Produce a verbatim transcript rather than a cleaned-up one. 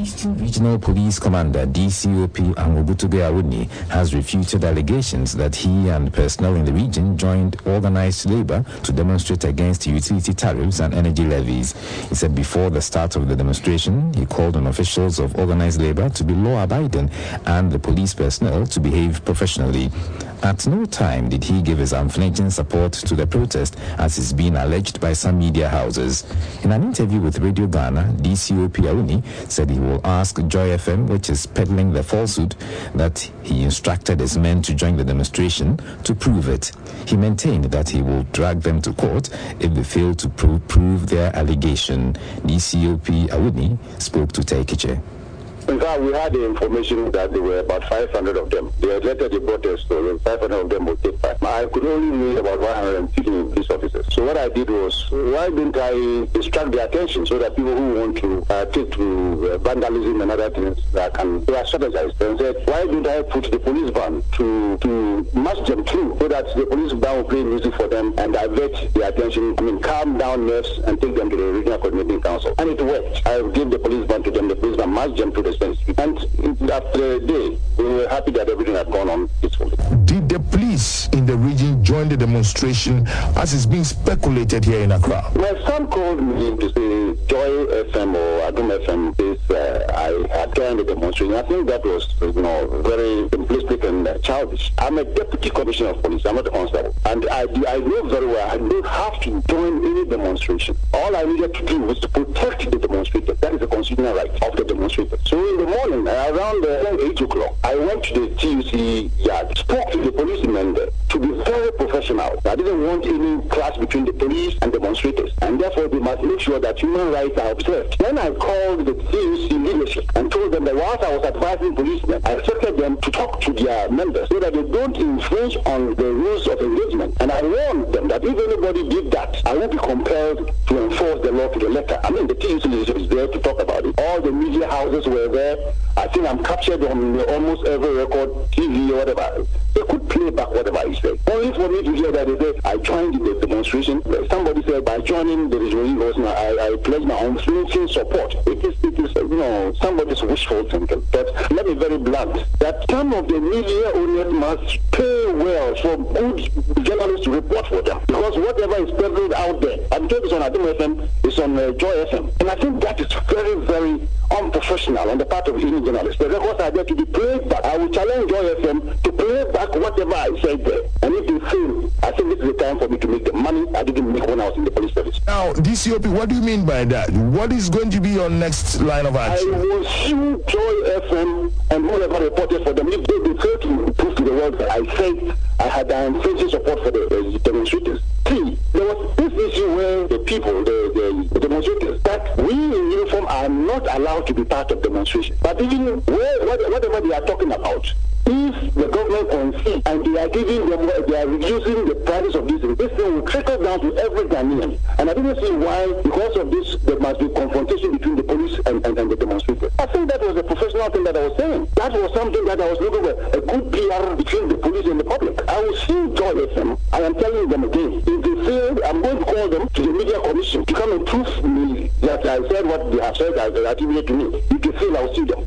Regional Police Commander D C O P Angobutube Awuni has refuted allegations that he and personnel in the region joined organized labor to demonstrate against utility tariffs and energy levies. He said before the start of the demonstration, he called on officials of organized labor to be law-abiding and the police personnel to behave professionally. At no time did he give his unflinching support to the protest, as is being alleged by some media houses. In an interview with Radio Ghana, D C O P Awuni said he will ask Joy F M, which is peddling the falsehood that he instructed his men to join the demonstration, to prove it. He maintained that he will drag them to court if they fail to pro- prove their allegation. D C O P Awuni spoke to Taikiche. In fact, we had the information that there were about five hundred of them. They had lettered the protest, so five hundred of them would take part. I could only meet about one hundred fifty police officers. So what I did was, why didn't I distract their attention so that people who want to uh, take to uh, vandalism and other things that can be strategized? And said, why didn't I put the police van to to march them through so that the police van will play music for them and divert their attention, I mean, calm down nerves and take them to the Regional Coordinating Council. And it worked. I gave the police van to them, the police van marched them to the and after a day, we were happy that everything had gone on peacefully. Did the police in the region join the demonstration, as is being speculated here in Accra? My son called me to say Joy F M or Adum F M says uh, I had joined the demonstration. I think that was, you know, very simplistic and uh, childish. I'm a deputy commissioner of police. I'm not a constable, and I I know very well I don't have to join any demonstration. All I needed to do was to protect the demonstrators. That is the constitutional right of the demonstrators. So in the morning, around uh, eight o'clock, I went to the T U C yard, spoke to the policemen there to be very professional. I didn't want any clash between the police and demonstrators, and therefore they must make sure that human rights are observed. Then I called the T U C leadership and told them that whilst I was advising policemen, I expected them to talk to their members so that they don't infringe on the rules of engagement. And I warned them that if anybody did that, I would be compelled to enforce the law to the letter. I mean, the T U C leadership is there to talk about it. All the media houses were there. I think I'm captured on almost every record, T V or whatever. They could play back whatever I said. Only for me to hear that they said I joined the demonstration. Somebody said by joining the Israeli Horsemen, I, I pledged my unflinching support. It is, it is, you know, somebody's wishful thinking. But let me be very blunt, that some of the media owners must pay well for good journalists to report for them. Because whatever is peddled out there, I'm told it's on Adum F M, it's on uh, Joy F M. And I think that is very, very unprofessional on the part of any journalist. The records are there to be played back. I will challenge Joy F M to play back whatever I said there. And if they fail, I think this is the time for me to make the money I didn't make when I was in the police service. Now, D C O P, what do you mean by that? What is going to be your next line of action? I will sue Joy F M and whoever reported for them. If they, they fail to prove to the world that I said I had an unflinching support for the uh, demonstrators. See, there was this issue where the people, the, the, the demonstrators, that we in uniform are not allowed to be part of demonstration. But even where, whatever they are talking about, if the government concedes and they are giving them, they are reducing the price of this, this thing will trickle down to every Ghanaian. And I didn't see why, because of this, there must be confrontation between the police and, and, and the demonstrators. I think that was a professional thing that I was saying. That was something that I was looking for, a good P R between the police and the public. I will see Joy F M. I am telling them again, if they fail, I'm going to call them to the media commission to come and prove me that I said what they have said, that they attributed to me. If they fail, I will see them.